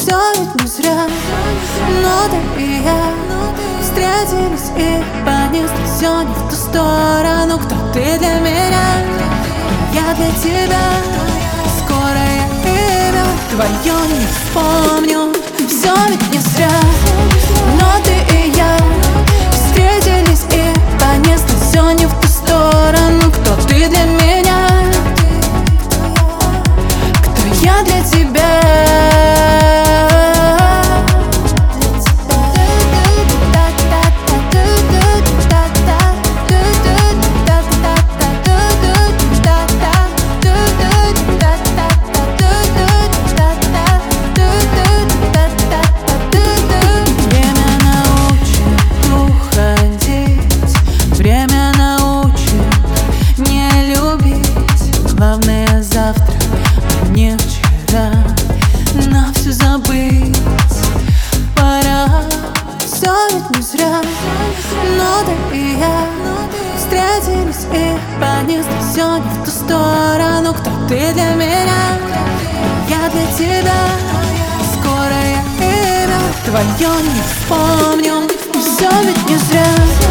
Все ведь не зря, но ты и я встретились и понесли все не в ту сторону. Кто ты для меня, я для тебя. Скоро я имя твое не вспомню. Все ведь не зря, но ты и я встретились и понесли все не в ту сторону. Кто ты для меня, кто я для тебя. Время научит не любить. Главное завтра, а не вчера. На все забыть пора. Все ведь не зря, но ты и я встретились и понесли все не в ту сторону. Кто ты для меня, я для тебя. Скоро я имя твое не вспомню. Все ведь не зря.